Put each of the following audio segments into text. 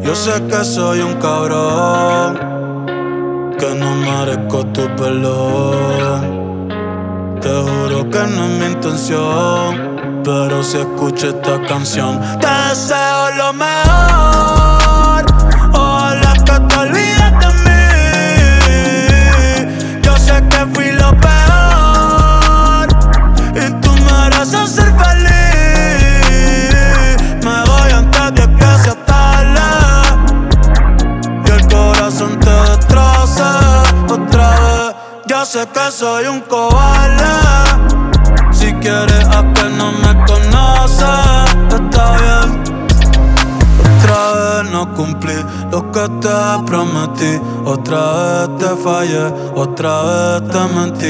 Yo sé que soy un cabrón, que no merezco tu perdón. Te juro que no es mi intención, pero si escucho esta canción, te deseo lo mejor. Ojalá que te olvides de mí. Yo sé que fui lo peor y tú mereces ser feliz. Me voy antes de que sea tarde y el corazón te destroce otra vez. Yo sé que soy un cobarde. Si quieres a que no me conoces, está bien. Otra vez no cumplí lo que te prometí. Otra vez te fallé, otra vez te mentí,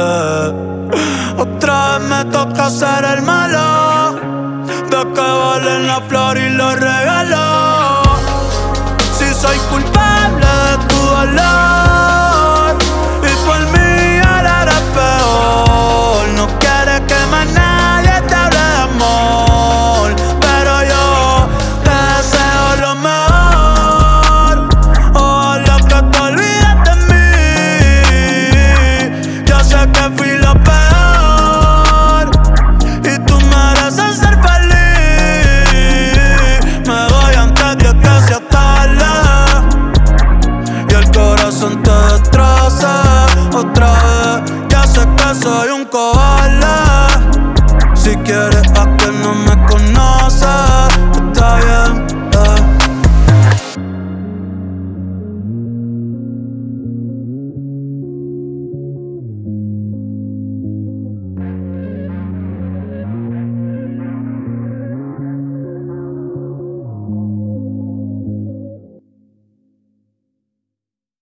Otra vez me toca ser el malo. De que valen la flor y los regalos. Si soy culpable de tu dolor,